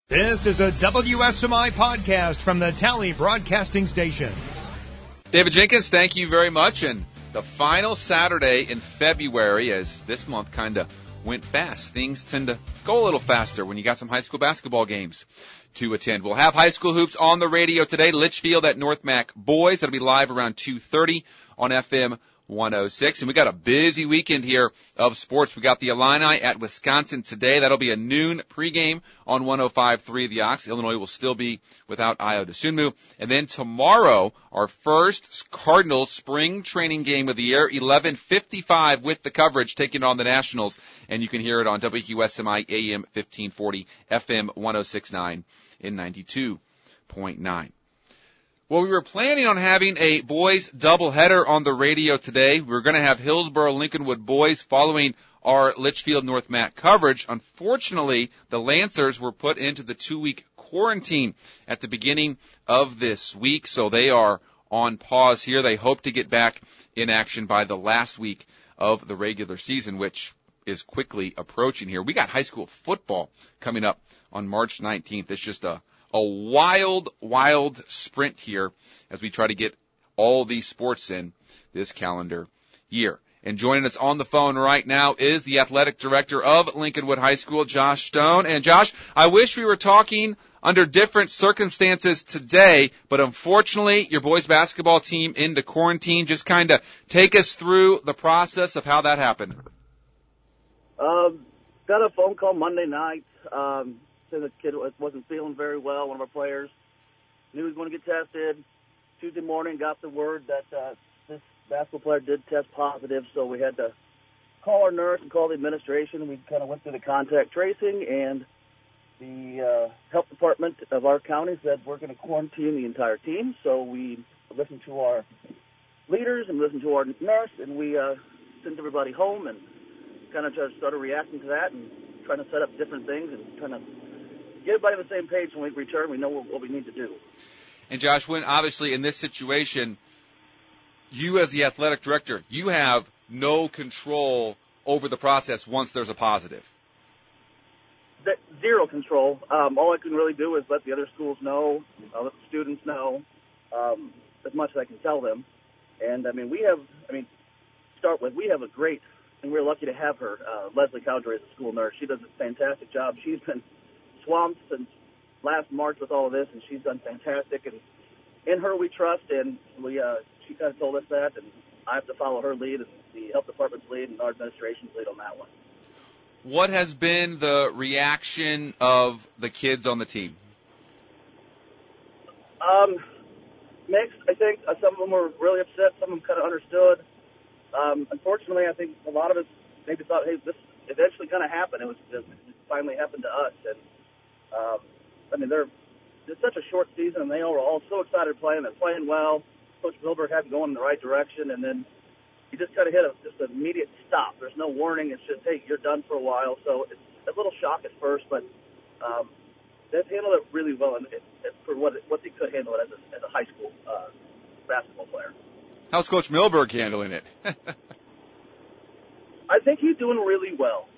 This is a WSMI podcast from the Tally Broadcasting Station. David Jenkins, thank you very much. And the final Saturday in February, as this month kind of went fast. Things tend to go a little faster when you got some high school basketball games to attend. We'll have high school hoops on the radio today. Litchfield at North Mac boys. That'll be live around 2:30 on FM 106. And we got a busy weekend here of sports. We got the Illini at Wisconsin today. That'll be a noon pregame on 105.3 The Ox. Illinois will still be without Ayo Dosunmu. And then tomorrow, our first Cardinals spring training game of the year, 11:55 with the coverage, taking on the Nationals. And you can hear it on WQSMI AM 1540, FM 106.9 and 92.9. Well, we were planning on having a boys doubleheader on the radio today. We were going to have Hillsboro-Lincolnwood boys following our Litchfield North Mac coverage. Unfortunately, the Lancers were put into the 2-week quarantine at the beginning of this week, so they are on pause here. They hope to get back in action by the last week of the regular season, which is quickly approaching here. We got high school football coming up on March 19th. It's just a wild sprint here as we try to get all these sports in this calendar year. And joining us on the phone right now is the athletic director of Lincolnwood High School, Josh Stone. And Josh, I wish we were talking under different circumstances today, but unfortunately your boys basketball team into quarantine. Just kind of take us through the process of how that happened. Got a phone call Monday night. Said the kid wasn't feeling very well, one of our players. Knew he was going to get tested. Tuesday morning, got the word that this basketball player did test positive, so we had to call our nurse and call the administration. We kind of went through the contact tracing, and the health department of our county said we're going to quarantine the entire team. So we listened to our leaders and listened to our nurse, and we sent everybody home and kind of just started reacting to that and trying to set up different things and trying to get everybody on the same page. When we return, we know what we need to do. And Josh, when obviously in this situation, you as the athletic director, you have no control over the process once there's a positive. Zero control. All I can really do is let the other schools know, let the students know as much as I can tell them. And we have a great, and we're lucky to have her, Leslie Cowdery, as a school nurse. She does a fantastic job. She's been swamped since last March with all of this, and she's done fantastic. And in her we trust, and she kind of told us that, and I have to follow her lead and the health department's lead and our administration's lead on that one. What has been the reaction of the kids on the team? Mixed. I think some of them were really upset. Some of them kind of understood. Unfortunately, I think a lot of us maybe thought, hey, this is eventually going to happen. It finally happened to us. And, it's such a short season, and they were all so excited to play, and they're playing well. Coach Milberg had them going in the right direction, and then he just kind of hit just an immediate stop. There's no warning. It's just, hey, you're done for a while. So it's a little shock at first, but they've handled it really well and for what they could handle it as a high school basketball player. How's Coach Milberg handling it? I think he's doing really well.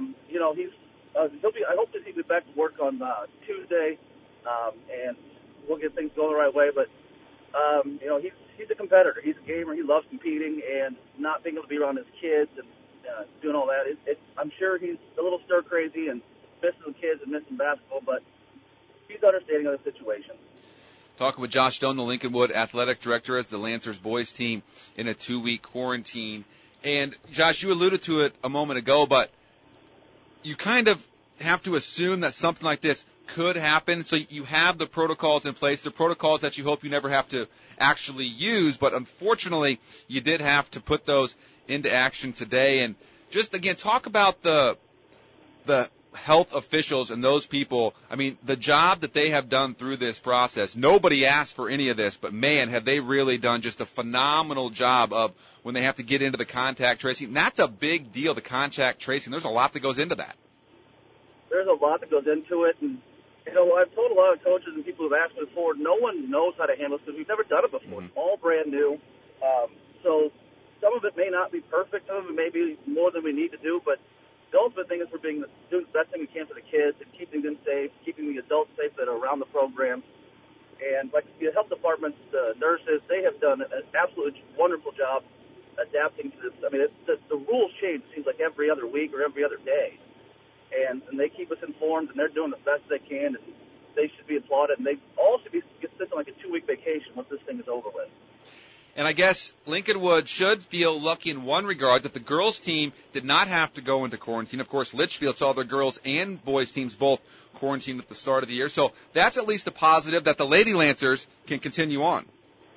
I hope that he'll be back to work on Tuesday, and we'll get things going the right way. But he's a competitor. He's a gamer. He loves competing, and not being able to be around his kids and doing all that. I'm sure he's a little stir crazy and missing the kids and missing basketball, but he's understanding of the situation. Talking with Josh Stone, the Lincolnwood athletic director, as the Lancers boys team in a 2-week quarantine. And Josh, you alluded to it a moment ago, but you kind of have to assume that something like this could happen. So you have the protocols in place, the protocols that you hope you never have to actually use. But unfortunately, you did have to put those into action today. And just, again, talk about the health officials and those people. The job that they have done through this process, nobody asked for any of this, but man, have they really done just a phenomenal job of when they have to get into the contact tracing. And that's a big deal, the contact tracing. There's a lot that goes into that. There's a lot that goes into it, and I've told a lot of coaches and people who've asked me before, no one knows how to handle this because we've never done it before. Mm-hmm. It's all brand new. So some of it may not be perfect. Some of it may be more than we need to do, but the ultimate thing is we're doing the best thing we can for the kids and keeping them safe, keeping the adults safe that are around the program. And like the health department's nurses, they have done an absolutely wonderful job adapting to this. I mean, the rules change, it seems like every other week or every other day. And they keep us informed, and they're doing the best they can, and they should be applauded. And they all should be sitting on like a 2-week vacation once this thing is over with. And I guess Lincolnwood should feel lucky in one regard that the girls' team did not have to go into quarantine. Of course, Litchfield saw their girls and boys' teams both quarantined at the start of the year. So that's at least a positive that the Lady Lancers can continue on.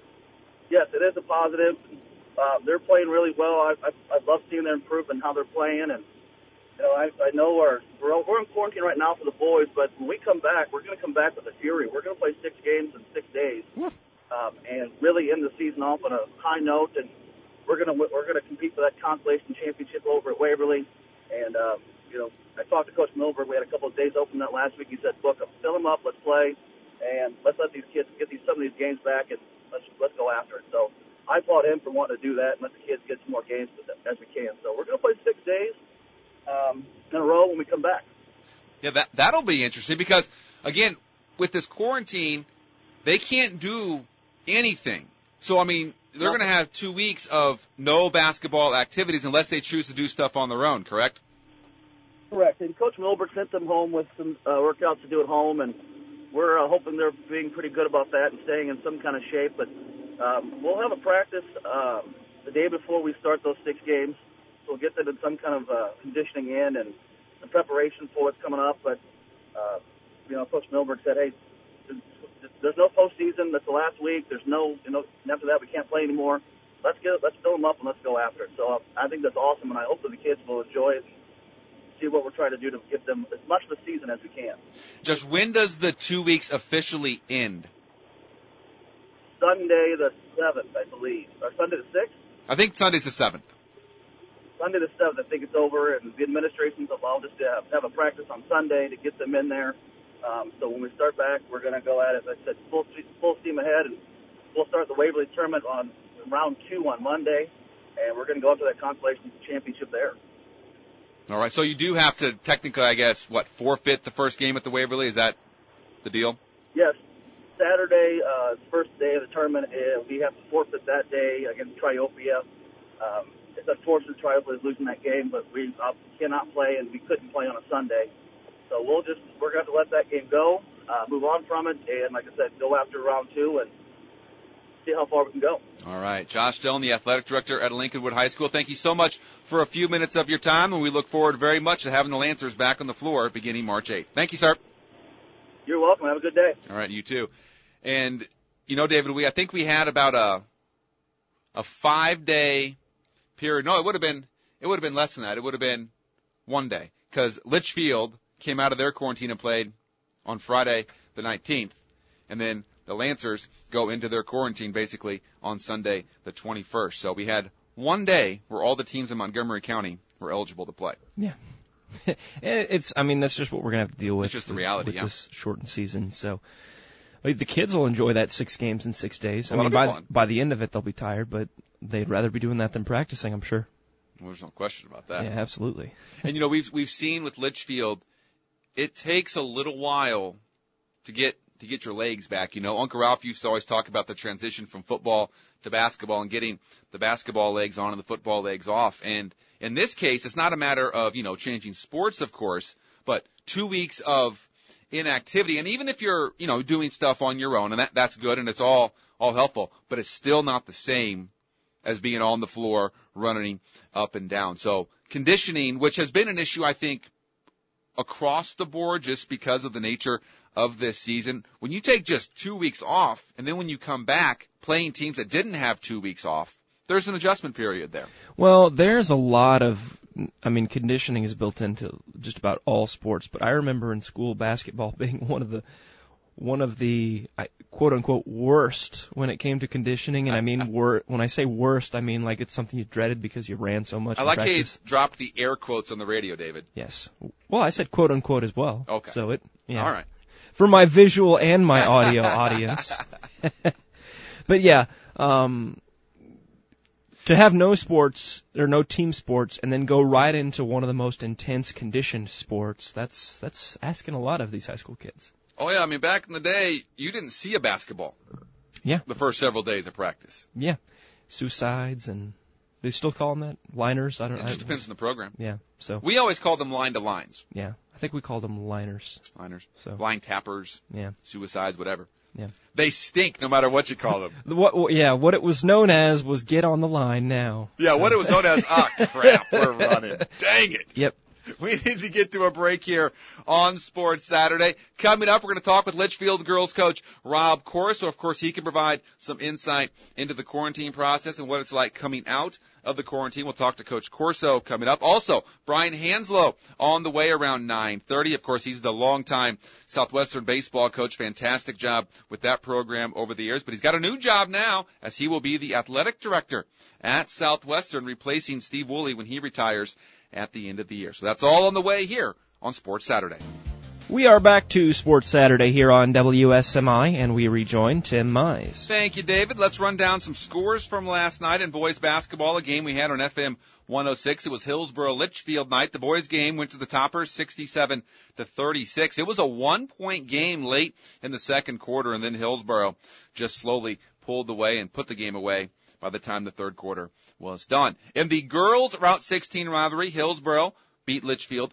Yes, it is a positive. They're playing really well. I love seeing their improvement, how they're playing. And, you know, I know we're in quarantine right now for the boys, but when we come back, we're going to come back with a fury. We're going to play 6 games in 6 days. And really end the season off on a high note, and we're gonna compete for that consolation championship over at Waverly. And you know, I talked to Coach Milberg. We had a couple of days open that last week. He said, "Look, fill them up, let's play, and let's let these kids get some of these games back, and let's go after it." So I applaud him for wanting to do that and let the kids get some more games as we can. So we're gonna play 6 days in a row when we come back. Yeah, that'll be interesting because again, with this quarantine, they can't do anything. So, I mean, they're going to have 2 weeks of no basketball activities unless they choose to do stuff on their own, correct? Correct. And Coach Milberg sent them home with some workouts to do at home, and we're hoping they're being pretty good about that and staying in some kind of shape. But we'll have a practice the day before we start those 6 games. So we'll get them in some kind of conditioning in and the preparation for what's coming up. But, you know, Coach Milberg said, hey, there's no postseason. That's the last week. There's no, you know, and after that we can't play anymore. Let's fill them up and let's go after it. So I think that's awesome, and I hope that the kids will enjoy it and see what we're trying to do to give them as much of the season as we can. Josh, when does the 2 weeks officially end? Sunday the 7th, I believe. Or Sunday the 6th? I think Sunday's the 7th. Sunday the 7th, I think it's over, and the administration's allowed us to have a practice on Sunday to get them in there. So when we start back, we're going to go at it, like I said, full steam ahead, and we'll start the Waverly tournament on round 2 on Monday, and we're going to go up to that consolation championship there. All right, so you do have to technically, I guess, forfeit the first game at the Waverly? Is that the deal? Yes. Saturday, first day of the tournament, we have to forfeit that day against Triopia. It's unfortunate Triopia is losing that game, but we cannot play, and we couldn't play on a Sunday. So we're going to have to let that game go, move on from it, and like I said, go after round 2 and see how far we can go. All right. Josh Dillon, the athletic director at Lincolnwood High School, thank you so much for a few minutes of your time, and we look forward very much to having the Lancers back on the floor beginning March 8th. Thank you, sir. You're welcome. Have a good day. All right, you too. And, you know, David, I think we had about a 5-day period. No, it would have been less than that. It would have been 1 day because Litchfield came out of their quarantine and played on Friday the 19th. And then the Lancers go into their quarantine basically on Sunday the 21st. So we had 1 day where all the teams in Montgomery County were eligible to play. Yeah. That's just what we're going to have to deal with. It's just the reality, with this shortened season. So the kids will enjoy that 6 games in 6 days. By the end of it, they'll be tired, but they'd rather be doing that than practicing, I'm sure. Well, there's no question about that. Yeah, absolutely. And, you know, we've seen with Litchfield, it takes a little while to get your legs back. You know, Uncle Ralph used to always talk about the transition from football to basketball and getting the basketball legs on and the football legs off. And in this case, it's not a matter of, you know, changing sports, of course, but 2 weeks of inactivity. And even if you're, you know, doing stuff on your own, and that's good and it's all helpful, but it's still not the same as being on the floor, running up and down. So conditioning, which has been an issue, I think, across the board just because of the nature of this season. When you take just 2 weeks off, and then when you come back playing teams that didn't have 2 weeks off, there's an adjustment period there. Well, there's a lot of, conditioning is built into just about all sports, but I remember in school basketball being one of the quote unquote worst when it came to conditioning. And when I say worst, I mean like it's something you dreaded because you ran so much. I like how you dropped the air quotes on the radio, David. Yes. Well, I said quote unquote as well. Okay. So yeah. All right. For my visual and my audio audience. But yeah, To have no sports or no team sports and then go right into one of the most intense conditioned sports, that's asking a lot of these high school kids. Oh, yeah. I mean, back in the day, you didn't see a basketball. Yeah. The first several days of practice. Yeah. Suicides and they still call them that? Liners? I don't know. It just depends on the program. Yeah. So we always called them line to lines. Yeah. I think we called them liners. Liners. So line tappers. Yeah. Suicides, whatever. Yeah. They stink no matter what you call them. What it was known as was get on the line now. Yeah, what it was known as, crap, we're running. Dang it. Yep. We need to get to a break here on Sports Saturday. Coming up, we're going to talk with Litchfield girls coach Rob Corso. Of course, he can provide some insight into the quarantine process and what it's like coming out of the quarantine. We'll talk to Coach Corso coming up. Also, Brian Hanslow on the way around 9:30. Of course, he's the longtime Southwestern baseball coach. Fantastic job with that program over the years. But he's got a new job now as he will be the athletic director at Southwestern, replacing Steve Woolley when he retires at the end of the year. So that's all on the way here on Sports Saturday. We are back to Sports Saturday here on WSMI, and we rejoin Tim Mize. Thank you, David. Let's run down some scores from last night in boys basketball, a game we had on FM 106. It was Hillsboro-Litchfield night. The boys game went to the Toppers 67-36. It was a 1-point game late in the second quarter, and then Hillsboro just slowly pulled away and put the game away by the time the third quarter was done. In the girls' Route 16 rivalry, Hillsboro beat Litchfield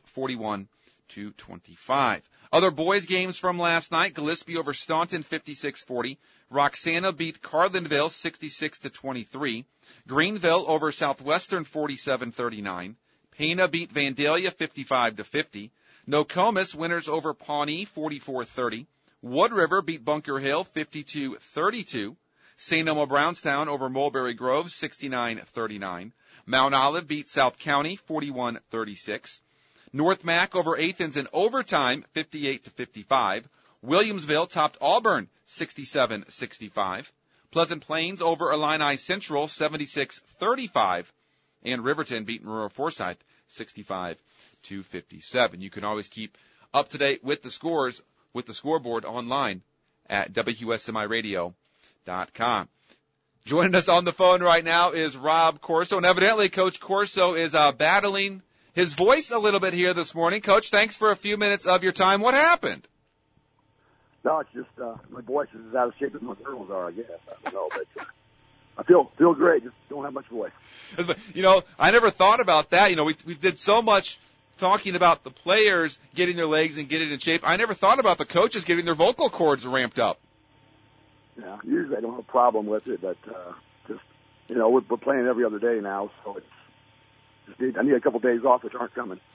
41-25. Other boys' games from last night, Gillespie over Staunton 56-40. Roxana beat Carlinville 66-23. Greenville over Southwestern 47-39. Pena beat Vandalia 55-50. Nokomis winners over Pawnee 44-30. Wood River beat Bunker Hill 52-32. St. Elmo Brownstown over Mulberry Grove, 69-39. Mount Olive beat South County, 41-36. North Mac over Athens in overtime, 58-55. Williamsville topped Auburn, 67-65. Pleasant Plains over Illini Central, 76-35. And Riverton beat Aurora Forsyth, 65-57. You can always keep up to date with the scores with the scoreboard online at WSMIRadio.com. Joining us on the phone right now is Rob Corso, and evidently Coach Corso is battling his voice a little bit here this morning. Coach, thanks for a few minutes of your time. What happened? No, it's just my voice is as out of shape as my girls are, I guess. I don't know, but I feel great. Just don't have much voice. You know, I never thought about that. You know, we did so much talking about the players getting their legs and getting in shape. I never thought about the coaches getting their vocal cords ramped up. Yeah, usually I don't have a problem with it, but just, you know, we're playing every other day now, so I need a couple days off, which aren't coming.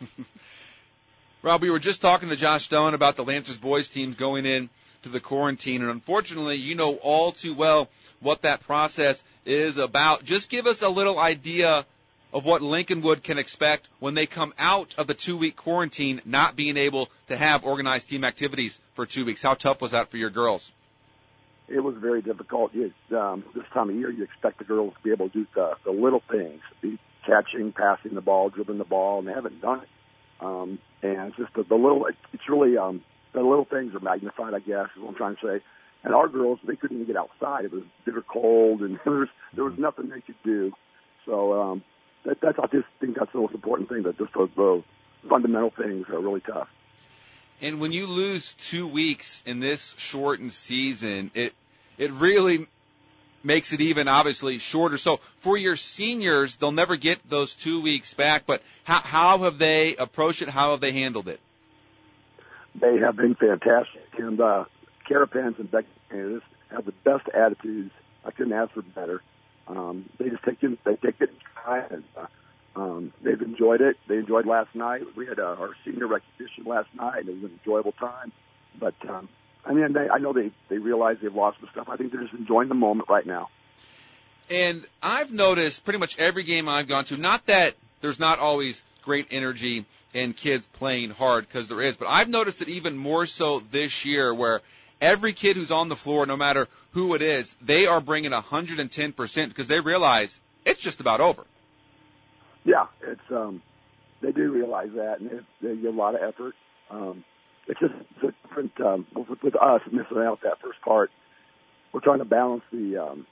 Rob, we were just talking to Josh Stone about the Lancers boys teams going in to the quarantine, and unfortunately, you know all too well what that process is about. Just give us a little idea of what Lincolnwood can expect when they come out of the 2-week quarantine, not being able to have organized team activities for 2 weeks. How tough was that for your girls? It was very difficult. This time of year, you expect the girls to be able to do the little things, be catching, passing the ball, dribbling the ball, and they haven't done it. And it's just the little, it's really, the little things are magnified, I guess, is what I'm trying to say. And our girls, they couldn't even get outside. It was bitter cold, and there was nothing they could do. So I just think that's the most important thing, that just the fundamental things are really tough. And when you lose 2 weeks in this shortened season, it really makes it even obviously shorter. So for your seniors, they'll never get those 2 weeks back, but how have they approached it? How have they handled it? They have been fantastic. And Carapans and Beck have the best attitudes. I couldn't ask for better. They just take it in time, and they've enjoyed it. They enjoyed last night. We had our senior recognition last night, and it was an enjoyable time. But I know they realize they've lost some stuff. I think they're just enjoying the moment right now. And I've noticed pretty much every game I've gone to, not that there's not always great energy and kids playing hard, because there is, but I've noticed it even more so this year, where every kid who's on the floor, no matter who it is, they are bringing 110% because they realize it's just about over. Yeah, it's they do realize that, and they give a lot of effort. It's just different with us missing out that first part. We're trying to balance the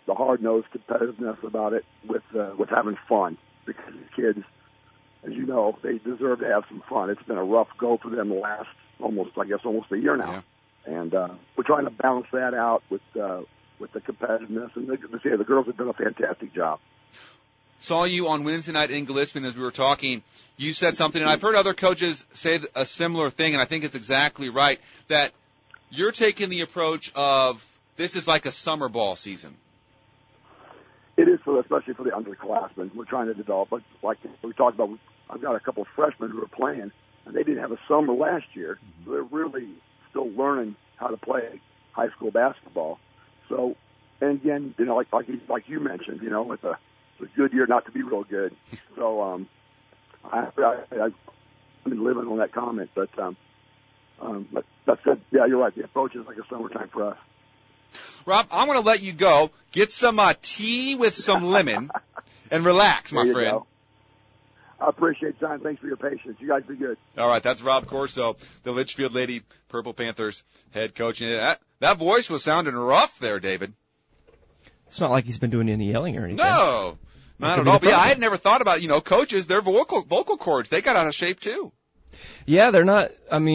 the hard-nosed competitiveness about it with having fun, because these kids, as you know, they deserve to have some fun. It's been a rough go for them the last almost a year now. Yeah. And we're trying to balance that out with the competitiveness. And the girls have done a fantastic job. Saw you on Wednesday night in Gillespie as we were talking. You said something, and I've heard other coaches say a similar thing, and I think it's exactly right, that you're taking the approach of this is like a summer ball season. It is, especially for the underclassmen. We're trying to develop, but like we talked about, I've got a couple of freshmen who are playing, and they didn't have a summer last year, so they're really still learning how to play high school basketball. So, and again, like you mentioned, it's a good year not to be real good. So, I've been living on that comment, but that said, yeah, you're right. The approach is like a summertime for us. Rob, I'm going to let you go. Get some tea with some lemon and relax, my friend. Go. I appreciate it, John. Thanks for your patience. You guys be good. All right, that's Rob Corso, the Litchfield Lady Purple Panthers head coach. And that voice was sounding rough there, David. It's not like he's been doing any yelling or anything. No, not at all. But yeah, I had never thought about, coaches, their vocal cords, they got out of shape too. Yeah, they're not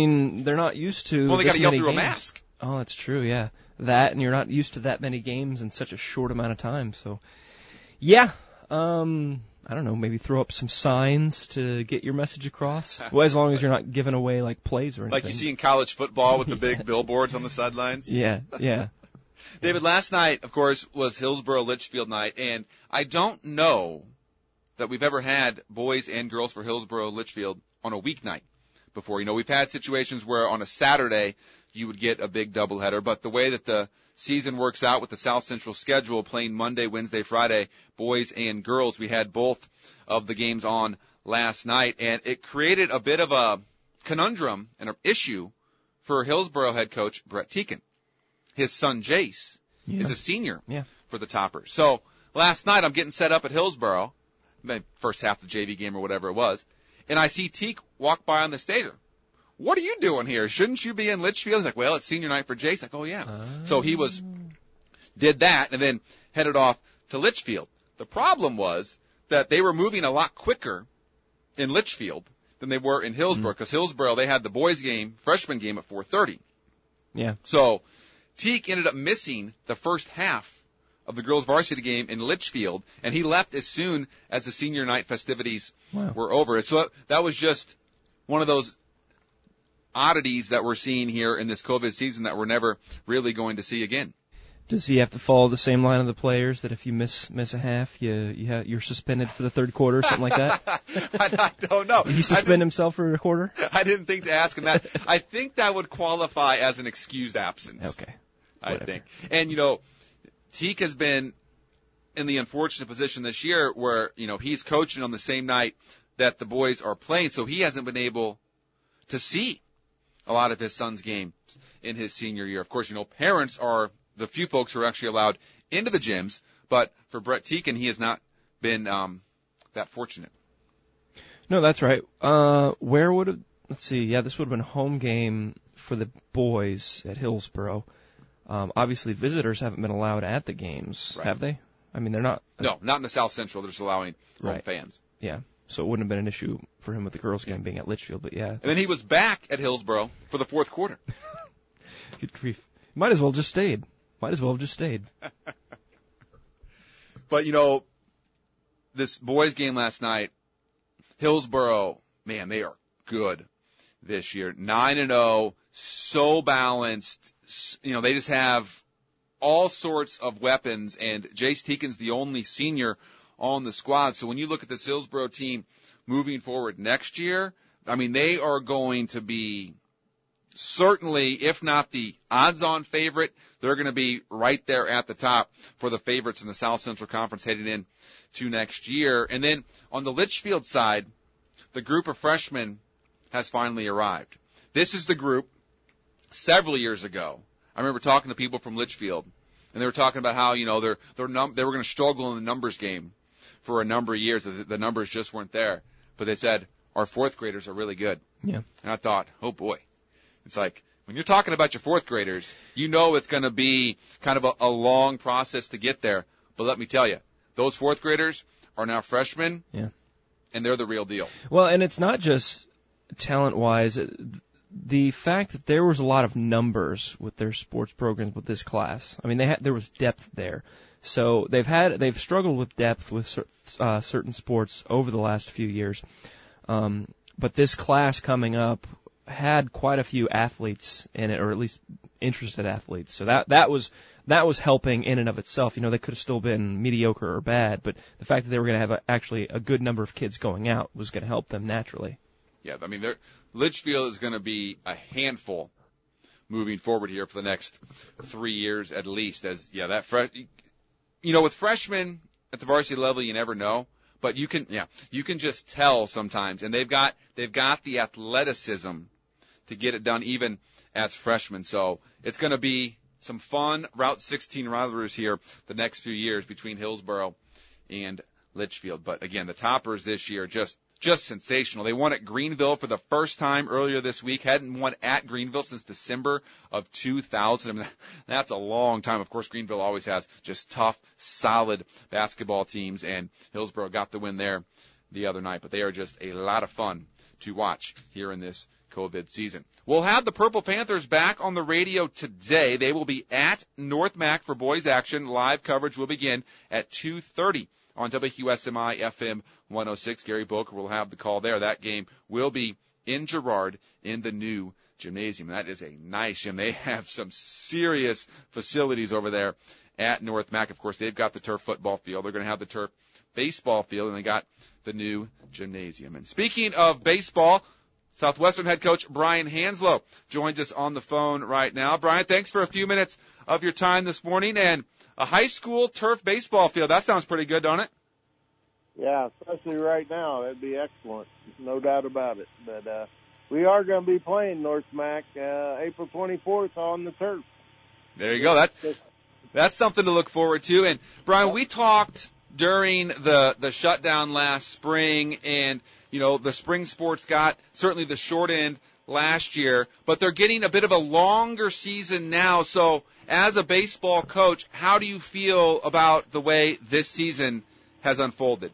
used to. Well, they got to yell through games. A mask. Oh, that's true, yeah. That, and you're not used to that many games in such a short amount of time. So, yeah, I don't know, maybe throw up some signs to get your message across. Well, as long as you're not giving away, like, plays or anything. Like you see in college football with the big billboards on the sidelines? Yeah. David, last night, of course, was Hillsborough-Litchfield night, and I don't know that we've ever had boys and girls for Hillsborough-Litchfield on a weeknight before. We've had situations where on a Saturday you would get a big doubleheader, but the way that the season works out with the South Central schedule, playing Monday, Wednesday, Friday, boys and girls, we had both of the games on last night, and it created a bit of a conundrum and an issue for Hillsborough head coach Brett Teakin. His son Jace is a senior for the Toppers. So last night I'm getting set up at Hillsborough, the first half of the JV game or whatever it was, and I see Teak walk by on the stadium. What are you doing here? Shouldn't you be in Litchfield? He's like, well, it's senior night for Jace. Like, oh, yeah. So he did that and then headed off to Litchfield. The problem was that they were moving a lot quicker in Litchfield than they were in Hillsborough, because Hillsborough, they had the boys game, freshman game at 4:30. Yeah. So Teak ended up missing the first half of the girls varsity game in Litchfield, and he left as soon as the senior night festivities were over. So that was just one of those oddities that we're seeing here in this COVID season that we're never really going to see again. Does he have to follow the same line of the players that if you miss a half, you're suspended for the third quarter or something like that? I don't know. Did he suspend himself for a quarter? I didn't think to ask him that. I think that would qualify as an excused absence. Okay. I think. And, Teak has been in the unfortunate position this year where, he's coaching on the same night that the boys are playing, so he hasn't been able to see a lot of his son's games in his senior year. Of course, parents are the few folks who are actually allowed into the gyms, but for Brett Teakin, he has not been that fortunate. No, that's right. Let's see, this would have been a home game for the boys at Hillsborough. Obviously, visitors haven't been allowed at the games, have they? I mean, they're not. No, not in the South Central. They're just allowing home fans. Yeah. So it wouldn't have been an issue for him with the girls' game being at Litchfield, but yeah. And then he was back at Hillsborough for the fourth quarter. Good grief. Might as well have just stayed. But, this boys' game last night, Hillsborough, man, they are good this year. 9-0, so balanced. They just have all sorts of weapons, and Jace Teakin's the only senior on the squad. So when you look at this Hillsborough team moving forward next year, I mean, they are going to be certainly, if not the odds-on favorite, they're going to be right there at the top for the favorites in the South Central Conference heading in to next year. And then on the Litchfield side, the group of freshmen has finally arrived. This is the group several years ago. I remember talking to people from Litchfield, and they were talking about how, they were going to struggle in the numbers game for a number of years. The numbers just weren't there. But they said, our fourth graders are really good. Yeah. And I thought, oh boy. It's like, when you're talking about your fourth graders, it's going to be kind of a long process to get there. But let me tell you, those fourth graders are now freshmen, and they're the real deal. Well, and it's not just talent-wise. The fact that there was a lot of numbers with their sports programs with this class. I mean, there was depth there. So they've struggled with depth with certain sports over the last few years. But this class coming up had quite a few athletes in it, or at least interested athletes. So that was helping in and of itself. You know, they could have still been mediocre or bad, but the fact that they were going to have actually a good number of kids going out was going to help them naturally. Yeah, I mean, Litchfield is going to be a handful moving forward here for the next 3 years at least. With freshmen at the varsity level, you never know, but you can just tell sometimes, and they've got the athleticism to get it done even as freshmen. So it's going to be some fun Route 16 rivalries here the next few years between Hillsboro and Litchfield. But again, the toppers this year just sensational. They won at Greenville for the first time earlier this week. Hadn't won at Greenville since December of 2000. I mean, that's a long time. Of course, Greenville always has just tough, solid basketball teams, and Hillsboro got the win there the other night. But they are just a lot of fun to watch here in this COVID season. We'll have the Purple Panthers back on the radio today. They will be at North Mac for boys action. Live coverage will begin at 2:30 on WQSMI FM 106. Gary Boker will have the call there. That game will be in Girard in the new gymnasium. That is a nice gym. They have some serious facilities over there at North Mac. Of course, they've got the turf football field. They're going to have the turf baseball field, and they got the new gymnasium. And speaking of baseball, Southwestern head coach Brian Hanslow joins us on the phone right now. Brian, thanks for a few minutes of your time this morning. And a high school turf baseball field, that sounds pretty good, don't it? Yeah, especially right now. That'd be excellent. No doubt about it. But we are going to be playing North Mac April 24th on the turf. There you go. That's something to look forward to. And, Brian, we talked during the shutdown last spring, and the spring sports got certainly the short end last year, but they're getting a bit of a longer season now. So as a baseball coach, how do you feel about the way this season has unfolded?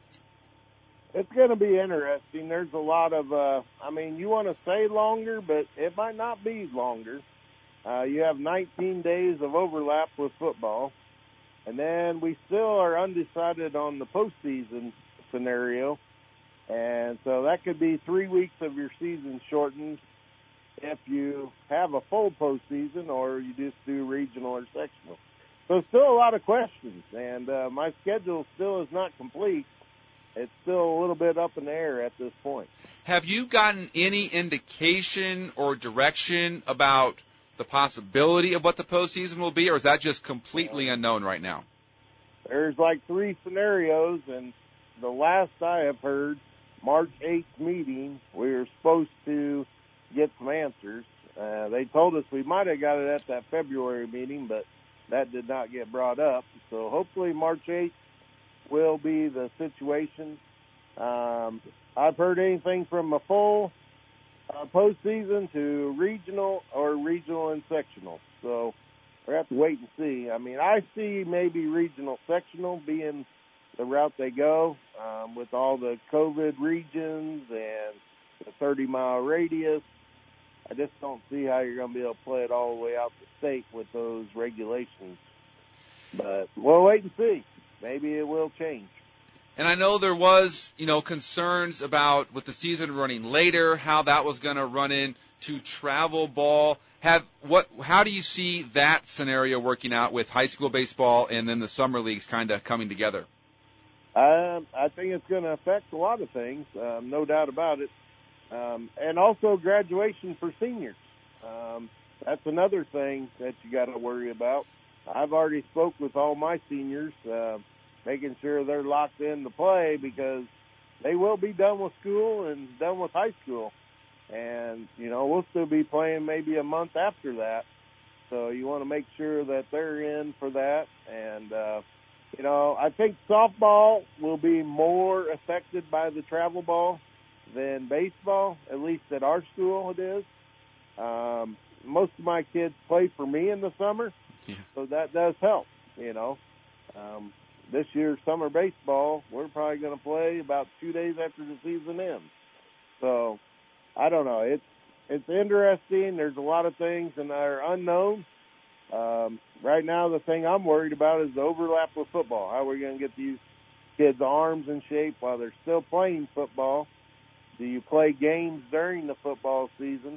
It's going to be interesting. There's a lot of, you want to say longer, but it might not be longer. You have 19 days of overlap with football, and then we still are undecided on the postseason scenario. And so that could be 3 weeks of your season shortened if you have a full postseason, or you just do regional or sectional. So still a lot of questions, and my schedule still is not complete. It's still a little bit up in the air at this point. Have you gotten any indication or direction about the possibility of what the postseason will be, or is that just completely unknown right now? There's like 3 scenarios, and the last I have heard, March 8th meeting, we were supposed to get some answers. They told us we might have got it at that February meeting, but that did not get brought up. So hopefully March 8th will be the situation. I've heard anything from a full postseason to regional or regional and sectional. So we have to wait and see. I mean, I see maybe regional sectional being the route they go, with all the COVID regions and the 30-mile radius. I just don't see how you're going to be able to play it all the way out the state with those regulations. But we'll wait and see. Maybe it will change. And I know there was, concerns about with the season running later, how that was going to run into travel ball. How do you see that scenario working out with high school baseball and then the summer leagues kind of coming together? I think it's going to affect a lot of things, no doubt about it. And also graduation for seniors. That's another thing that you got to worry about. I've already spoke with all my seniors, making sure they're locked in to play, because they will be done with school and done with high school. And, we'll still be playing maybe a month after that. So you want to make sure that they're in for that. And, I think softball will be more affected by the travel ball than baseball, at least at our school it is. Most of my kids play for me in the summer, so that does help, This year, summer baseball, we're probably going to play about 2 days after the season ends. So, I don't know. It's interesting. There's a lot of things that are unknown. Right now, the thing I'm worried about is the overlap with football. How are we going to get these kids' arms in shape while they're still playing football? Do you play games during the football season?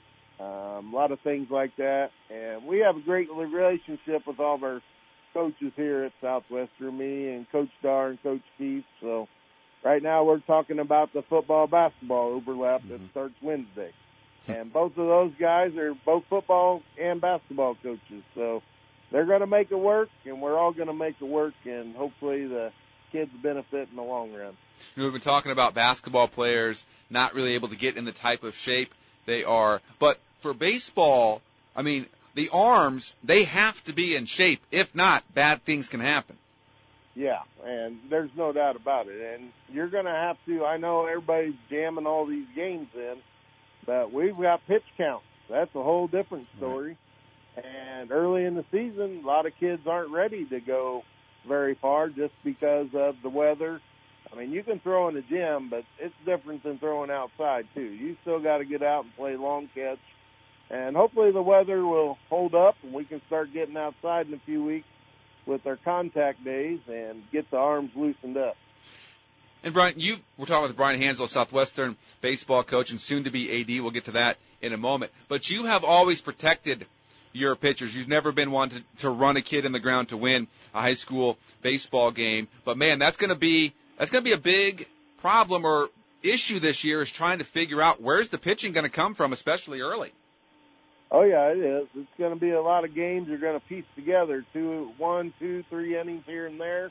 A lot of things like that. And we have a great relationship with all of our coaches here at Southwestern, me and Coach Dar and Coach Keith. So right now we're talking about the football-basketball overlap that starts Wednesday. And both of those guys are both football and basketball coaches. So they're going to make it work, and we're all going to make it work, and hopefully the kids benefit in the long run. We've been talking about basketball players not really able to get in the type of shape they are. But for baseball, I mean, the arms, they have to be in shape. If not, bad things can happen. Yeah, and there's no doubt about it. And you're going to have to, I know everybody's jamming all these games in, but we've got pitch counts. That's a whole different story. And early in the season, a lot of kids aren't ready to go very far just because of the weather. I mean, you can throw in the gym, but it's different than throwing outside, too. You still got to get out and play long catch. And hopefully the weather will hold up and we can start getting outside in a few weeks with our contact days and get the arms loosened up. And, Brian, we're talking with Brian Hansel, Southwestern baseball coach and soon-to-be AD. We'll get to that in a moment. But you have always protected your pitchers. You've never been one to run a kid in the ground to win a high school baseball game. But, man, that's going to be a big problem or issue this year is trying to figure out where's the pitching going to come from, especially early. Oh, yeah, it is. It's going to be a lot of games you're going to piece together, 1, 2, 3 innings here and there.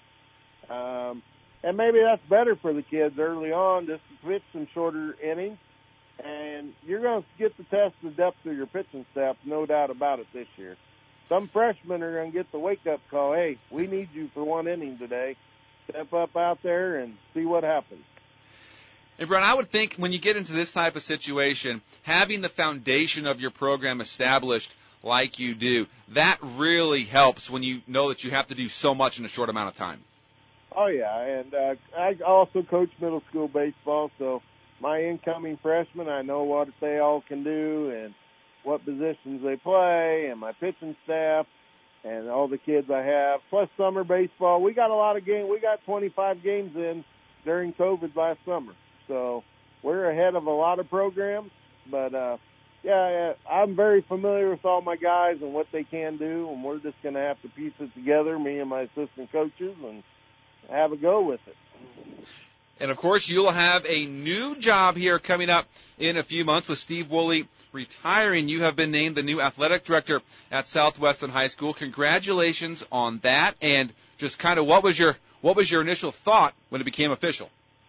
And maybe that's better for the kids early on, just to pitch some shorter innings. And you're going to get to test the depth of your pitching staff, no doubt about it, this year. Some freshmen are going to get the wake-up call, hey, we need you for 1 inning today. Step up out there and see what happens. And, Brian, I would think when you get into this type of situation, having the foundation of your program established like you do, that really helps when you know that you have to do so much in a short amount of time. Oh, yeah, and I also coach middle school baseball, so my incoming freshmen, I know what they all can do and what positions they play, and my pitching staff and all the kids I have, plus summer baseball. We got a lot of games. We got 25 games in during COVID last summer. So we're ahead of a lot of programs, but yeah, I'm very familiar with all my guys and what they can do, and we're just going to have to piece it together, me and my assistant coaches, and have a go with it. And, of course, you'll have a new job here coming up in a few months with Steve Woolley retiring. You have been named the new athletic director at Southwestern High School. Congratulations on that, and just kind of what was your initial thought when it became official?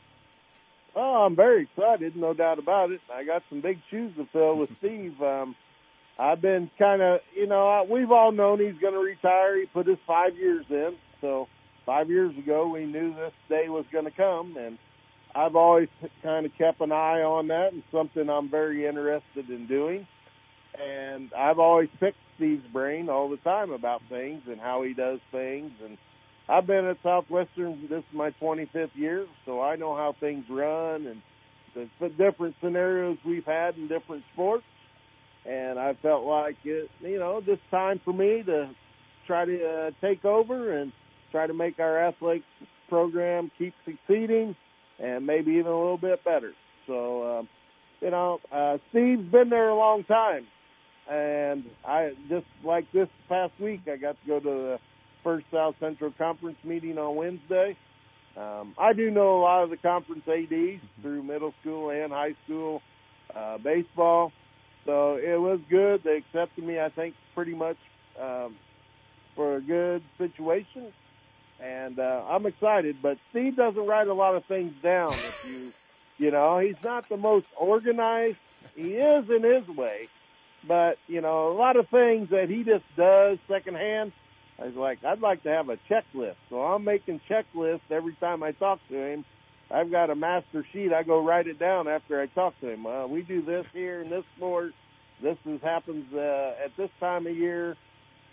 Oh, I'm very excited, no doubt about it. I got some big shoes to fill with Steve. I've been kind of, we've all known he's going to retire. He put his 5 years in. So 5 years ago, we knew this day was going to come. And I've always kind of kept an eye on that and something I'm very interested in doing. And I've always picked Steve's brain all the time about things and how he does things. And I've been at Southwestern, this is my 25th year, so I know how things run and the different scenarios we've had in different sports. And I felt like, this time for me to try to take over and try to make our athletic program keep succeeding and maybe even a little bit better. So, Steve's been there a long time. And I just like this past week, I got to go to the first South Central Conference meeting on Wednesday. I do know a lot of the conference ADs through middle school and high school baseball. So it was good. They accepted me, I think, pretty much for a good situation. And I'm excited. But Steve doesn't write a lot of things down. He's not the most organized. He is in his way. But, a lot of things that he just does secondhand, I was like, I'd like to have a checklist. So I'm making checklists every time I talk to him. I've got a master sheet. I go write it down after I talk to him. We do this here in this sport. This happens at this time of year.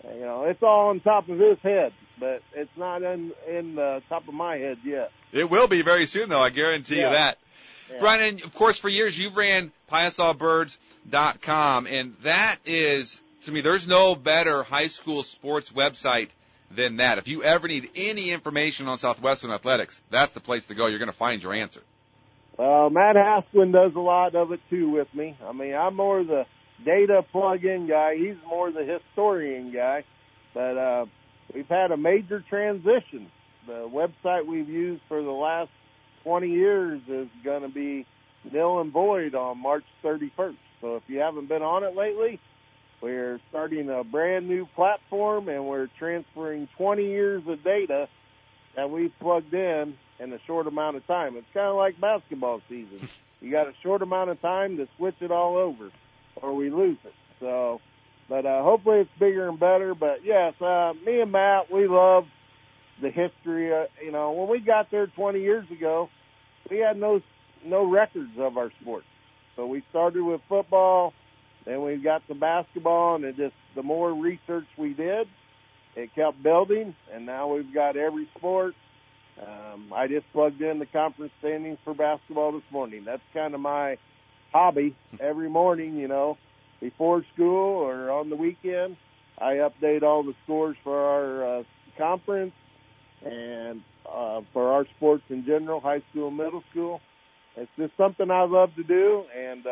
You know, it's all on top of his head, but it's not in the top of my head yet. It will be very soon, though. I guarantee you that. Yeah. Brian, and of course, for years you've ran PiasaWBirds.com, and that is, to me, there's no better high school sports website than that. If you ever need any information on Southwestern athletics, that's the place to go. You're going to find your answer. Matt Haskin does a lot of it, too, with me. I mean, I'm more the data plug-in guy. He's more the historian guy. But we've had a major transition. The website we've used for the last 20 years is going to be nil and void on March 31st. So if you haven't been on it lately, we're starting a brand new platform, and we're transferring 20 years of data that we've plugged in a short amount of time. It's kind of like basketball season. You got a short amount of time to switch it all over, or we lose it. So, but hopefully it's bigger and better. But yes, me and Matt, we love the history. You know, when we got there 20 years ago, we had no records of our sport. So we started with football, then we got to basketball, and the more research we did, it kept building, and now we've got every sport. I just plugged in the conference standings for basketball this morning. That's kind of my hobby. Every morning, you know, before school or on the weekend, I update all the scores for our conference and for our sports in general, high school and middle school. It's just something I love to do, and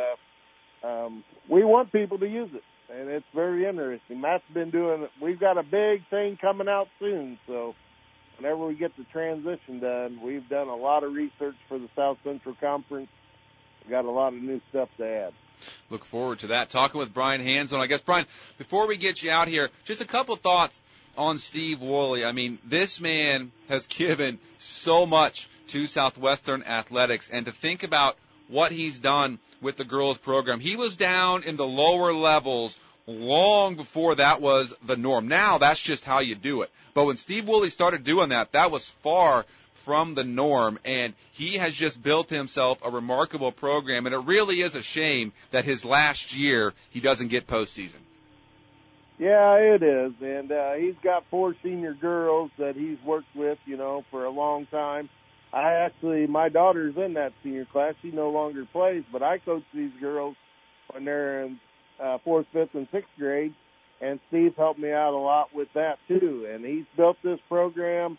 we want people to use it, and it's very interesting. Matt's been doing it. We've got a big thing coming out soon, so whenever we get the transition done, we've done a lot of research for the South Central Conference. We've got a lot of new stuff to add. Look forward to that. Talking with Brian Hanson. I guess, Brian, before we get you out here, just a couple thoughts on Steve Woolley. I mean, this man has given so much to Southwestern athletics, and to think about what he's done with the girls program. He was down in the lower levels long before that was the norm. Now that's just how you do it. But when Steve Woolley started doing that, that was far from the norm, and he has just built himself a remarkable program, and it really is a shame that his last year he doesn't get postseason. Yeah, it is, and he's got 4 senior girls that he's worked with, you know, for a long time. My daughter's in that senior class. She no longer plays, but I coach these girls when they're in 4th, 5th, and 6th grade, and Steve helped me out a lot with that too. And he's built this program.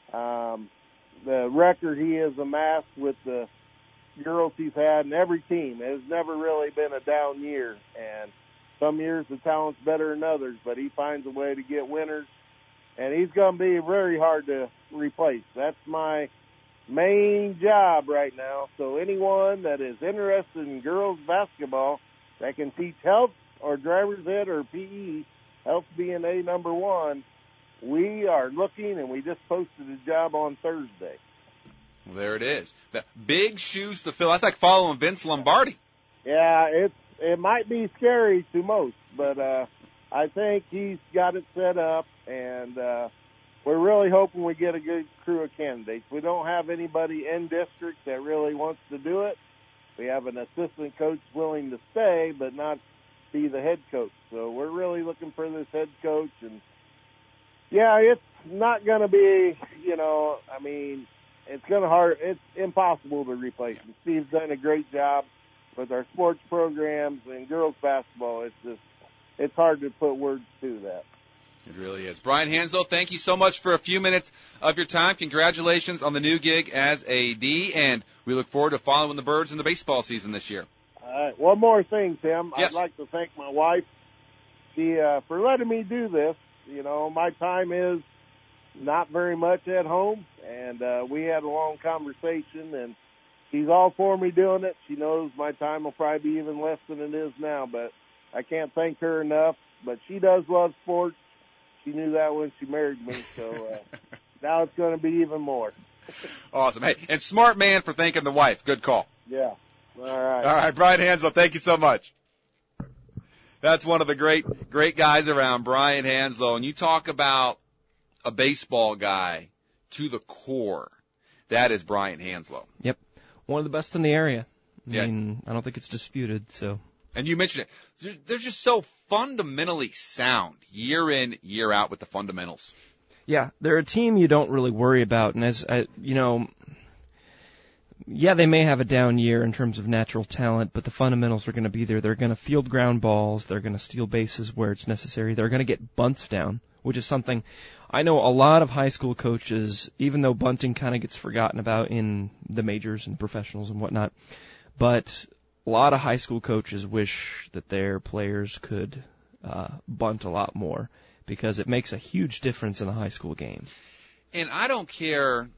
The record he has amassed with the girls he's had in every team has never really been a down year. And some years the talent's better than others, but he finds a way to get winners. And he's going to be very hard to replace. That's my main job right now. So anyone that is interested in girls basketball that can teach health or driver's ed or PE, health being A number 1, we are looking, and we just posted a job on Thursday. Well, there it is. The big shoes to fill. That's like following Vince Lombardi. Yeah, it might be scary to most, but I think he's got it set up, and we're really hoping we get a good crew of candidates. We don't have anybody in district that really wants to do it. We have an assistant coach willing to stay but not be the head coach. So we're really looking for this head coach. And, yeah, it's not going to be, you know, I mean, it's impossible to replace him. Steve's done a great job with our sports programs and girls basketball. It's hard to put words to that. It really is. Brian Hansel, thank you so much for a few minutes of your time. Congratulations on the new gig as AD, and we look forward to following the Birds in the baseball season this year. All right. One more thing, Tim. Yes. I'd like to thank my wife for letting me do this. You know, my time is not very much at home, and we had a long conversation, and she's all for me doing it. She knows my time will probably be even less than it is now, but I can't thank her enough. But she does love sports. She knew that when she married me, so now it's going to be even more. Awesome. Hey, and smart man for thanking the wife. Good call. Yeah. All right. All right, Brian Hansel, thank you so much. That's one of the great guys around, Brian Hanslow. And you talk about a baseball guy to the core. That is Brian Hanslow. Yep. One of the best in the area. I Yeah. mean, I don't think it's disputed, so. And you mentioned it. They're just so fundamentally sound year in, year out with the fundamentals. Yeah, they're a team you don't really worry about. And as yeah, they may have a down year in terms of natural talent, but the fundamentals are going to be there. They're going to field ground balls. They're going to steal bases where it's necessary. They're going to get bunts down, which is something I know a lot of high school coaches, even though bunting kind of gets forgotten about in the majors and professionals and whatnot, but a lot of high school coaches wish that their players could bunt a lot more because it makes a huge difference in the high school game. And I don't care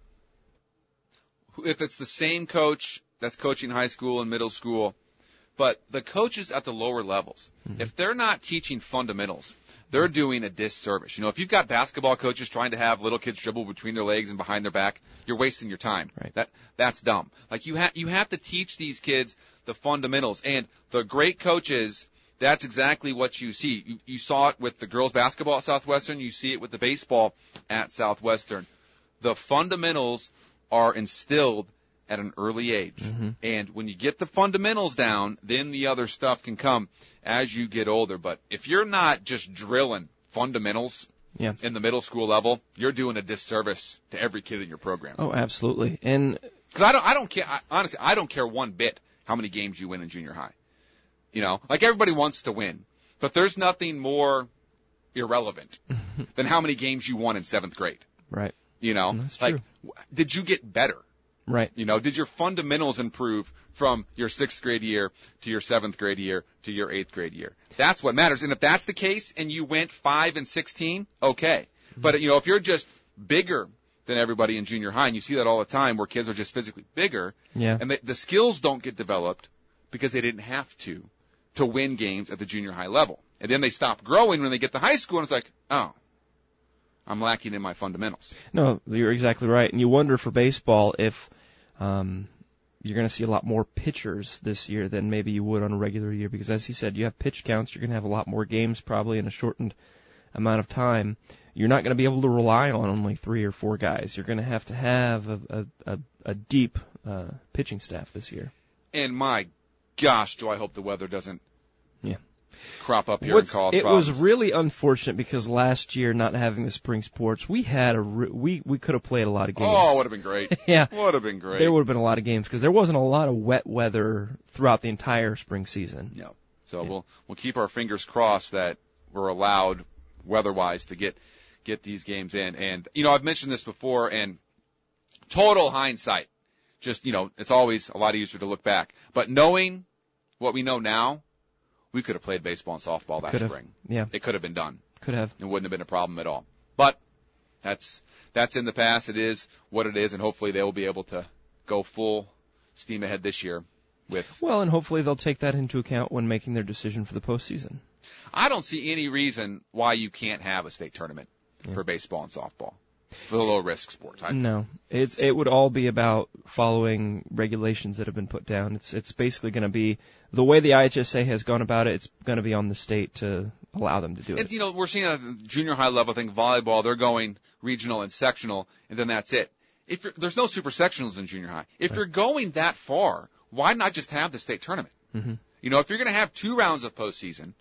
if it's the same coach that's coaching high school and middle school, but the coaches at the lower levels, if they're not teaching fundamentals, they're doing a disservice. You know, if you've got basketball coaches trying to have little kids dribble between their legs and behind their back, you're wasting your time. Right. That's dumb. Like you have to teach these kids the fundamentals. And the great coaches, that's exactly what you see. You saw it with the girls basketball at Southwestern. You see it with the baseball at Southwestern. The fundamentals are instilled at an early age. Mm-hmm. And when you get the fundamentals down, then the other stuff can come as you get older. But if you're not just drilling fundamentals in the middle school level, you're doing a disservice to every kid in your program. Oh, absolutely. And because I don't care, honestly, I don't care one bit how many games you win in junior high. You know, like everybody wants to win, but there's nothing more irrelevant than how many games you won in 7th grade. Right. You know, that's like, true. Did you get better? Right. You know, did your fundamentals improve from your 6th grade year to your 7th grade year to your 8th grade year? That's what matters. And if that's the case and you went 5-16, okay. But, you know, if you're just bigger than everybody in junior high, and you see that all the time where kids are just physically bigger, and the skills don't get developed because they didn't have to win games at the junior high level. And then they stop growing when they get to high school, and it's like, oh, I'm lacking in my fundamentals. No, you're exactly right. And you wonder for baseball if you're going to see a lot more pitchers this year than maybe you would on a regular year, because as he said, you have pitch counts. You're going to have a lot more games probably in a shortened amount of time. You're not going to be able to rely on only 3 or 4 guys. You're going to have a deep pitching staff this year. And my gosh, do I hope the weather doesn't crop up here and cause it problems. was really unfortunate because last year, not having the spring sports, we had we could have played a lot of games. Oh, it would have been great. Yeah. Would have been great. There would have been a lot of games because there wasn't a lot of wet weather throughout the entire spring season. No. So we'll keep our fingers crossed that we're allowed weather-wise to get these games in. And, you know, I've mentioned this before, and total hindsight, just, you know, it's always a lot easier to look back. But knowing what we know now, we could have played baseball and softball that spring. Yeah. It could have been done. Could have. It wouldn't have been a problem at all. But that's in the past. It is what it is, and hopefully they will be able to go full steam ahead this year with. Well, and hopefully they'll take that into account when making their decision for the postseason. I don't see any reason why you can't have a state tournament for baseball and softball, for the low-risk sports. No. It would all be about following regulations that have been put down. It's basically going to be the way the IHSA has gone about it. It's going to be on the state to allow them to do it. You know, we're seeing at the junior high level, I think volleyball, they're going regional and sectional, and then that's it. There's no super sectionals in junior high. If you're going that far, why not just have the state tournament? Mm-hmm. You know, if you're going to have 2 rounds of postseason,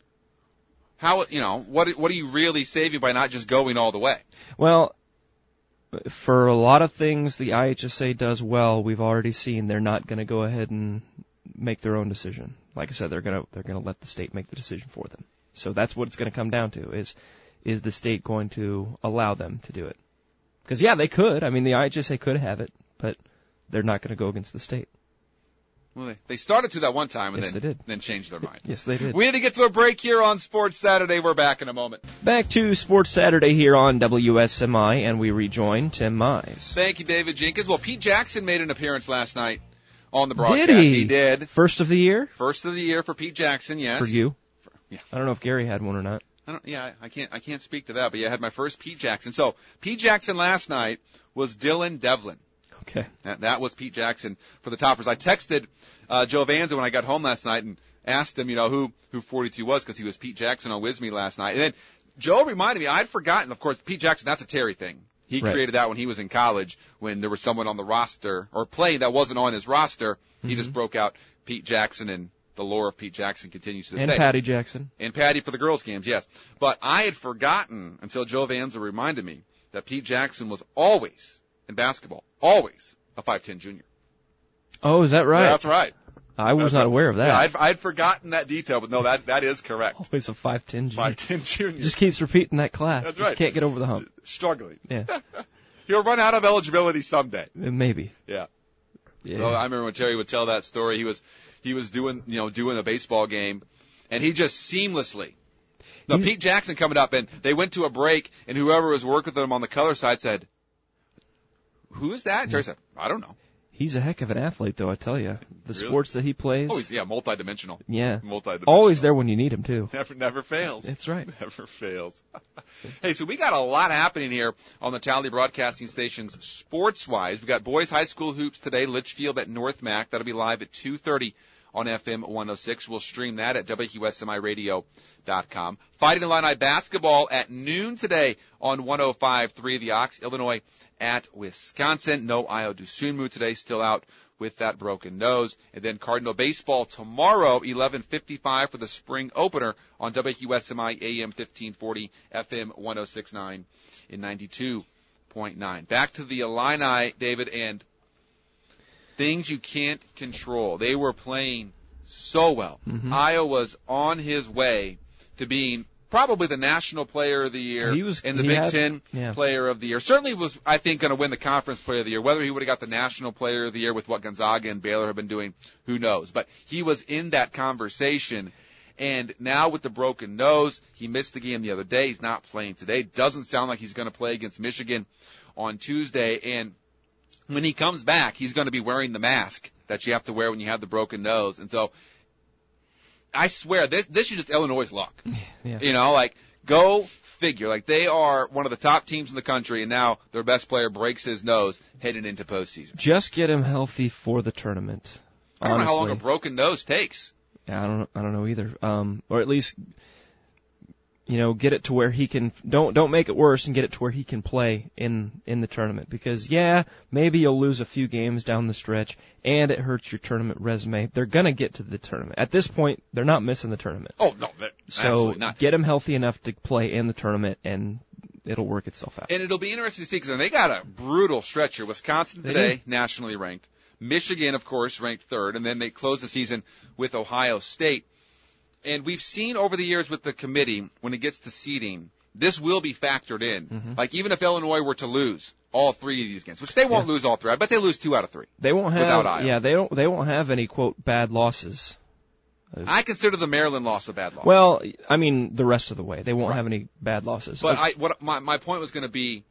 what are you really saving by not just going all the way? Well, for a lot of things the IHSA does well, we've already seen they're not going to go ahead and make their own decision. Like I said, they're going to let the state make the decision for them. So that's what it's going to come down to is the state going to allow them to do it? Because they could. I mean, the IHSA could have it, but they're not going to go against the state. Well, they started to that one time and then changed their mind. Yes, they did. We need to get to a break here on Sports Saturday. We're back in a moment. Back to Sports Saturday here on WSMI, and we rejoin Tim Mize. Thank you, David Jenkins. Well, Pete Jackson made an appearance last night on the broadcast. Did he? He did. First of the year? First of the year for Pete Jackson, yes. For you? Yeah. I don't know if Gary had one or not. I can't speak to that, but I had my first Pete Jackson. So, Pete Jackson last night was Dylan Devlin. Okay. That was Pete Jackson for the Toppers. I texted Joe Vanza when I got home last night and asked him, who 42 was, because he was Pete Jackson on WISME last night. And then Joe reminded me, I'd forgotten, of course, Pete Jackson, that's a Terry thing. He created that when he was in college, when there was someone on the roster, or playing that wasn't on his roster. He just broke out Pete Jackson, and the lore of Pete Jackson continues to this And day. Patty Jackson. And Patty for the girls' games, yes. But I had forgotten until Joe Vanza reminded me that Pete Jackson was always, in basketball, always a 5'10 junior. Oh, is that right? That's right. I was not aware of that. Yeah, I'd forgotten that detail, but no, that is correct. Always a 5'10 junior. 5'10 junior. Just keeps repeating that class. That's Just right. can't get over the hump. Struggling. Yeah. He'll run out of eligibility someday. Maybe. Yeah. Yeah. So I remember when Terry would tell that story. He was doing a baseball game, and he just seamlessly. No, Pete Jackson coming up, and they went to a break, and whoever was working with him on the color side said, "Who is that?" And Terry said, "I don't know." He's a heck of an athlete, though, I tell you. The Really? sports that he plays. Oh, he's multidimensional. Yeah. Multidimensional. Always there when you need him, too. Never fails. That's right. Never fails. Hey, so we got a lot happening here on the Tally Broadcasting Stations sports-wise. We got boys high school hoops today, Litchfield at North Mac. That'll be live at 2:30 on FM 106. We'll stream that at WQSMIRadio.com. Fighting Illini basketball at noon today on 105.3 The Ox. Illinois at Wisconsin. No Ayo Dosunmu today, still out with that broken nose. And then Cardinal baseball tomorrow, 11:55 for the spring opener on WQSMI AM 1540, FM 106.9 and 92.9. Back to the Illini, David, and things you can't control. They were playing so well. Mm-hmm. Ayo was on his way to being probably the National Player of the Year and the Big Ten Player of the Year. Certainly was, I think, going to win the Conference Player of the Year. Whether he would have got the National Player of the Year with what Gonzaga and Baylor have been doing, who knows. But he was in that conversation. And now with the broken nose, he missed the game the other day. He's not playing today. Doesn't sound like he's going to play against Michigan on Tuesday. And when he comes back, he's going to be wearing the mask that you have to wear when you have the broken nose. And so I swear, this is just Illinois' luck. Yeah. Go figure. They are one of the top teams in the country, and now their best player breaks his nose heading into postseason. Just get him healthy for the tournament. I don't know how long a broken nose takes. Yeah, I don't know either. Or at least, get it to where he can, don't make it worse and get it to where he can play in the tournament. Because, maybe you'll lose a few games down the stretch, and it hurts your tournament resume. They're gonna get to the tournament. At this point, they're not missing the tournament. Oh, no, absolutely not. Get him healthy enough to play in the tournament, and it'll work itself out. And it'll be interesting to see, because they got a brutal stretch here. Wisconsin today, nationally ranked. Michigan, of course, ranked third, and then they closed the season with Ohio State. And we've seen over the years with the committee, when it gets to seeding, this will be factored in. Mm-hmm. Even if Illinois were to lose all three of these games, which they won't lose all three. I bet they lose 2 out of 3. They won't have, without Iowa. they won't have any, quote, bad losses. I consider the Maryland loss a bad loss. Well, I mean, the rest of the way. They won't have any bad losses. But my point was going to be,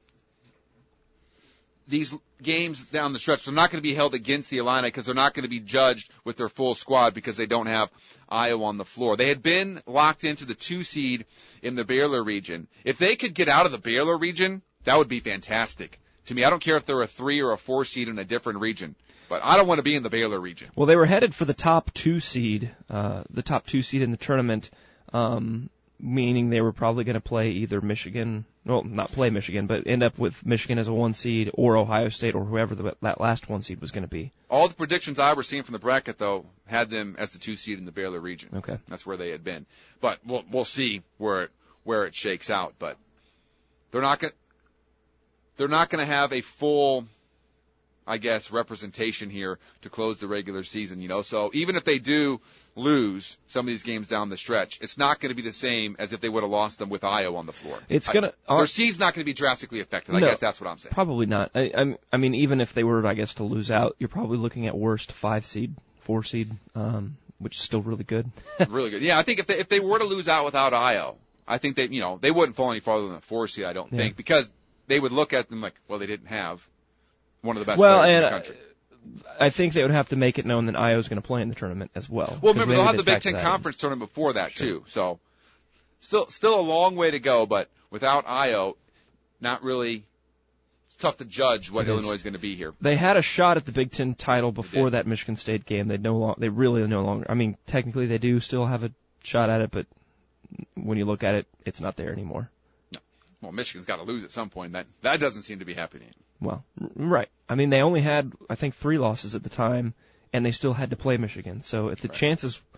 these games down the stretch, they're not going to be held against the Illini because they're not going to be judged with their full squad because they don't have Iowa on the floor. They had been locked into the 2 seed in the Baylor region. If they could get out of the Baylor region, that would be fantastic. To me, I don't care if they're a 3 or a 4 seed in a different region, but I don't want to be in the Baylor region. Well, they were headed for the top 2 seed in the tournament, meaning they were probably going to play either Michigan, well, not play Michigan, but end up with Michigan as a 1 seed or Ohio State or whoever that last 1 seed was going to be. All the predictions I were seeing from the bracket, though, had them as the 2 seed in the Baylor region. Okay. That's where they had been. But we'll see where it shakes out. But they're not going to have a full, I guess, representation here to close the regular season, So even if they do lose some of these games down the stretch, it's not going to be the same as if they would have lost them with Iowa on the floor. Their seed's not going to be drastically affected. I guess that's what I'm saying. Probably not. I mean, even if they were, I guess, to lose out, you're probably looking at worst 5 seed, 4 seed, which is still really good. Really good. Yeah, I think if they were to lose out without Iowa, I think they wouldn't fall any farther than the 4 seed, I don't think, because they would look at them like, well, they didn't have one of the best players in the country. I think they would have to make it known that Iowa's going to play in the tournament as well. Well, remember, they'll have the Big Ten Conference tournament before that, too. So still a long way to go, but without Iowa, not really. It's tough to judge what Illinois is going to be here. They had a shot at the Big Ten title before that Michigan State game. They really no longer. I mean, technically they do still have a shot at it, but when you look at it, it's not there anymore. No. Well, Michigan's got to lose at some point. That doesn't seem to be happening. Well, right. I mean, they only had, I think, 3 losses at the time, and they still had to play Michigan. So if the chances,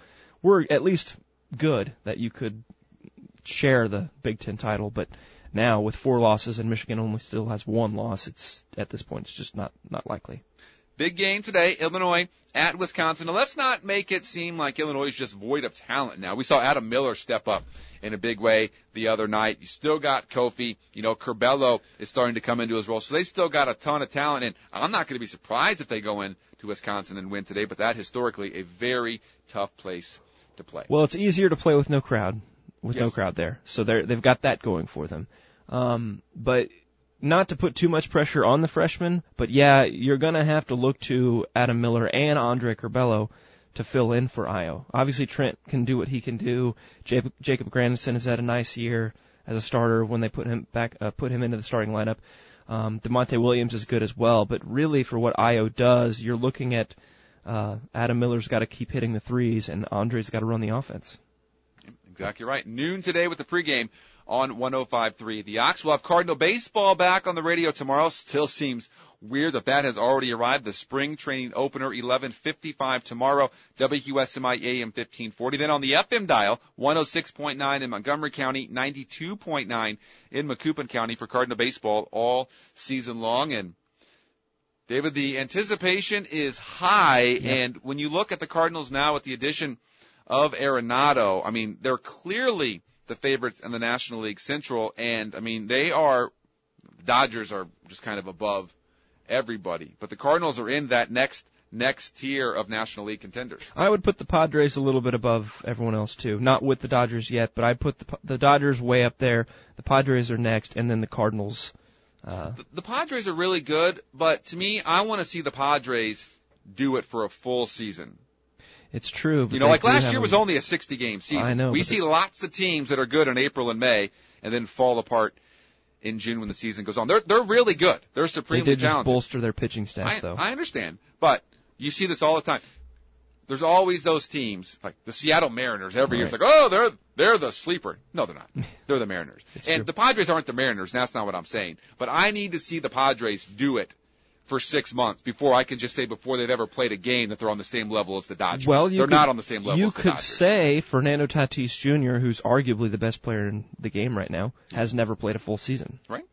were at least good that you could share the Big Ten title. But now with 4 losses and Michigan only still has 1 loss, it's at this point it's just not likely. Big game today, Illinois at Wisconsin. Now, let's not make it seem like Illinois is just void of talent now. We saw Adam Miller step up in a big way the other night. You still got Kofi. Curbelo is starting to come into his role. So they still got a ton of talent. And I'm not going to be surprised if they go in to Wisconsin and win today. But that historically a very tough place to play. Well, it's easier to play with no crowd, no crowd there. So they've got that going for them. But not to put too much pressure on the freshmen, but yeah, you're going to have to look to Adam Miller and Andre Curbelo to fill in for Io. Obviously, Trent can do what he can do. Jacob Grandison has had a nice year as a starter when they put him into the starting lineup. DeMonte Williams is good as well, but really for what Io does, you're looking at Adam Miller's got to keep hitting the threes, and Andre's got to run the offense. Exactly right. Noon today with the pregame on 105.3 The Ox. We'll have Cardinal baseball back on the radio tomorrow. Still seems weird that has already arrived. The spring training opener, 11:55 tomorrow, WQSMI AM 1540. Then on the FM dial, 106.9 in Montgomery County, 92.9 in Macoupin County for Cardinal baseball all season long. And David, the anticipation is high. Yep. And when you look at the Cardinals now with the addition of Arenado, I mean, they're clearly the favorites in the National League Central, and I mean, Dodgers are just kind of above everybody, but the Cardinals are in that next tier of National League contenders. I would put the Padres a little bit above everyone else too, not with the Dodgers yet, but I'd put the Dodgers way up there, the Padres are next, and then the Cardinals. The Padres are really good, but to me, I want to see the Padres do it for a full season. It's true. But like last year was only a 60-game season. I know. We see lots of teams that are good in April and May and then fall apart in June when the season goes on. They're really good. They're supremely talented. They did talented. Just bolster their pitching staff, though. I understand. But you see this all the time. There's always those teams, like the Seattle Mariners every year. It's like, oh, they're the sleeper. No, they're not. They're the Mariners. And the Padres aren't the Mariners, and that's not what I'm saying. But I need to see the Padres do it for 6 months before I can just say before they've ever played a game that they're on the same level as the Dodgers. Well, they're not on the same level as the Dodgers. You could say Fernando Tatis Jr., who's arguably the best player in the game right now, has never played a full season. Right.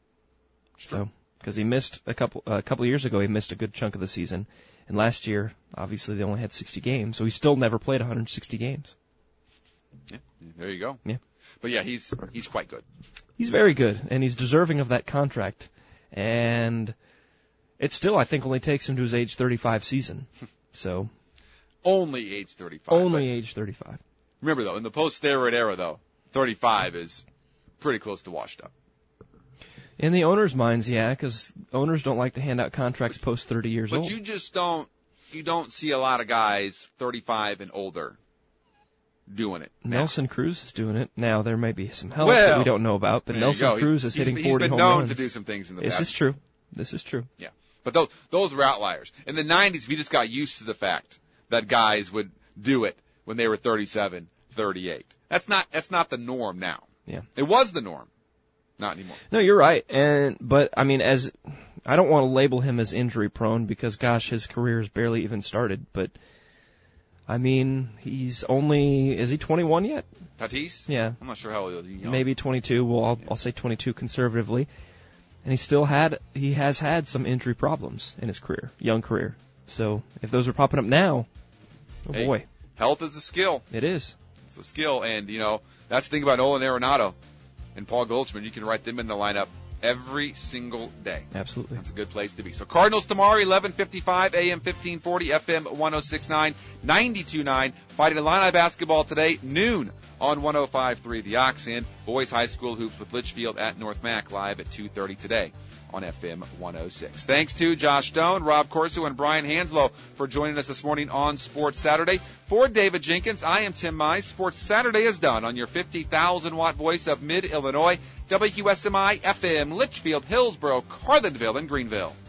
So, because he missed a couple years ago, he missed a good chunk of the season, and last year, obviously, they only had 60 games, so he still never played 160 games. Yeah, there you go. Yeah. But yeah, he's quite good. He's very good, and he's deserving of that contract, and it still, I think, only takes him to his age 35 season. So only age 35. Only age 35. Remember, though, in the post-steroid era, though, 35 is pretty close to washed up. In the owners' minds, yeah, because owners don't like to hand out contracts post 30 years old. But you just don't see a lot of guys 35 and older doing it. Nelson Cruz is doing it. Now, there may be some help that we don't know about, but Nelson Cruz is hitting 40 home runs. He's been known to do some things in the past. This is true. Yeah. But those were outliers. In the 90s, we just got used to the fact that guys would do it when they were 37, 38. That's not the norm now. Yeah. It was the norm. Not anymore. No, you're right. But I mean, I don't want to label him as injury prone because gosh, his career has barely even started, but I mean, is he 21 yet? Tatis? Yeah. I'm not sure how old he is. Maybe 22. Well, I'll say 22 conservatively. And he has had some injury problems in his young career. So if those are popping up now, boy. Health is a skill. It is. It's a skill. And, that's the thing about Nolan Arenado and Paul Goldschmidt. You can write them in the lineup every single day. Absolutely. That's a good place to be. So Cardinals tomorrow, 11:55 AM 1540, FM 106.9, 92.9. Fighting Illini basketball today, noon on 105.3 The Ox, and boys high school hoops with Litchfield at North Mac live at 2:30 today on FM 106. Thanks to Josh Stone, Rob Corso, and Brian Hanslow for joining us this morning on Sports Saturday. For David Jenkins, I am Tim Mize. Sports Saturday is done on your 50,000-watt voice of Mid-Illinois, WQSMI FM, Litchfield, Hillsboro, Carlinville, and Greenville.